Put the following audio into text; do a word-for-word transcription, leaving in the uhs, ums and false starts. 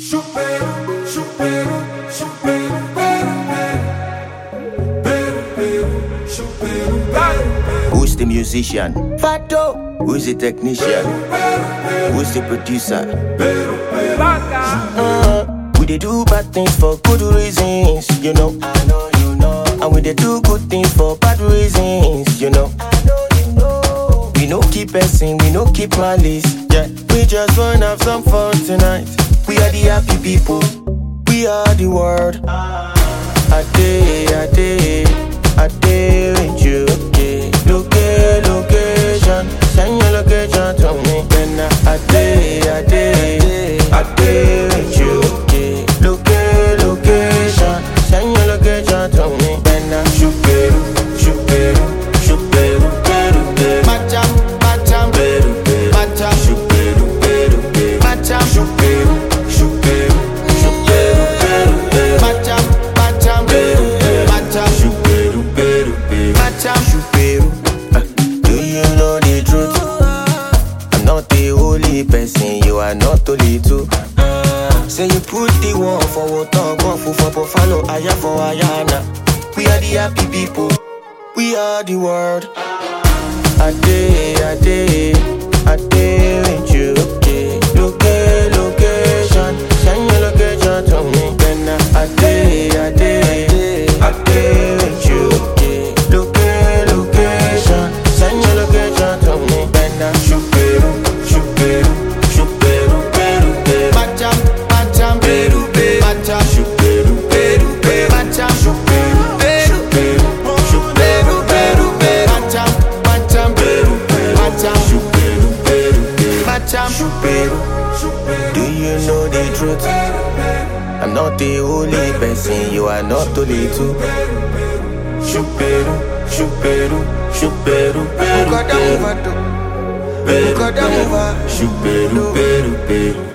Supero, supero, supero, pero, pero, pero, pero, supero, pero, Who's the musician? Fato, Who's the technician? Who's the producer? pero, pero, uh, we dey do bad things for good reasons, you know. I know you know. And we dey do good things for bad reasons, you know. I know you know. We no keep person, we no keep malice, yeah. We just wanna have some fun tonight. We are the happy people, we are the world. I day, I day, I day with you, yeah. Loca- location, send your location to me. Then I day, I day, I day with you, yeah. Loca- location, send your location to me. Then I supero, supero, supero, pero, pero, Macham, macham, pero, pero, macham, supero, pero, pero, macham, supero, supero, supero, pero, pero, macham, macham, pero, pero, macham, supero, pero, pero, macham, Supero. Uh, Do you know the truth? I'm not the only person, you are not only two. Say you put the one for water, go for for buffalo, aya for ayana. We are the happy people, we are the world. I day, I day, I day with you, yeah. Loca- location, send your location to me. Then I day, I day, I day with you, yeah. Loca- location, send your location to me. Then I supero, supero, supero, pero, pero, Macham, macham, pero, pero, macham, supero, pero, pero, macham, supero, supero, supero, pero, pero, macham, macham, pero, pero, macham, supero, pero, pero, macham, supero, supero, Do you know the truth? I'm not the only person, you are not only two. supero, supero, supero, pero, pero, pero, supero, pero, pero.